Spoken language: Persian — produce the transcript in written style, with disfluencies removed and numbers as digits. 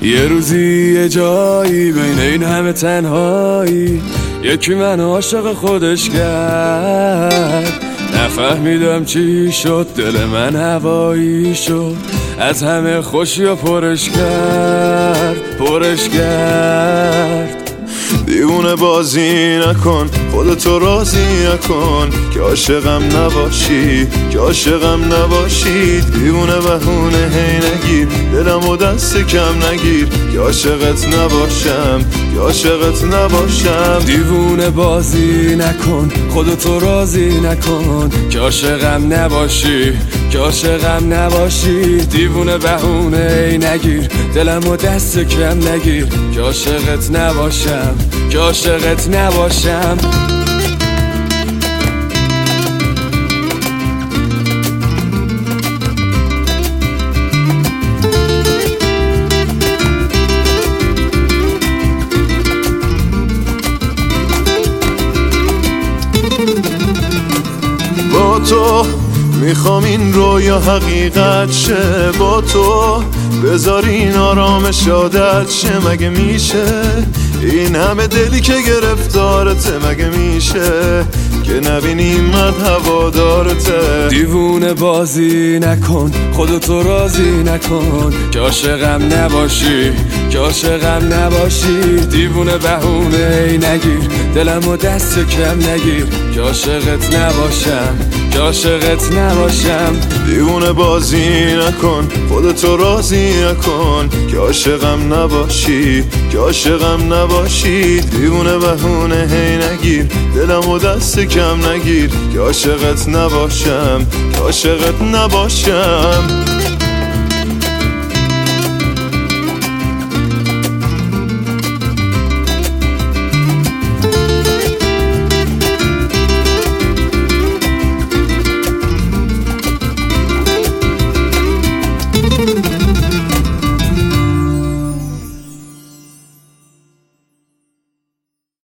یه روزی یه جایی بین این همه تنهایی یکی من عاشق خودش کرد. نفهمیدم چی شد، دل من هوایی شد، از همه خوشی و پرش کرد. دیوونه بازی نکن، خودتو راضی نکن که عاشقم نباشی، دیوونه بهونه هی نگیر، دلمو دست کم نگیر که عاشقت نباشم. دیوونه بازی نکن، خودتو راضی نکن که عاشقم نباشی، دیوونه بهونه هی نگیر، دلمو دست کم نگیر که عاشقت نباشم. با تو میخوام این رویا حقیقت شه، با تو بذارین آرامش عادت شه. مگه میشه این همه دلی که گرفتارته؟ مگه میشه که نبینی من هوادارته؟ دیوونه بازی نکن، خودتو راضی نکن که عاشقم نباشی، دیوونه بهونه ای نگیر، دلمو دست کم نگیر که عاشقت نباشم. دیوونه بازی نکن، خودتو راضی نکن که عاشقم نباشی، دیوونه بهونه هی نگیر، دلمو دست کم نگیر که عاشقت نباشم.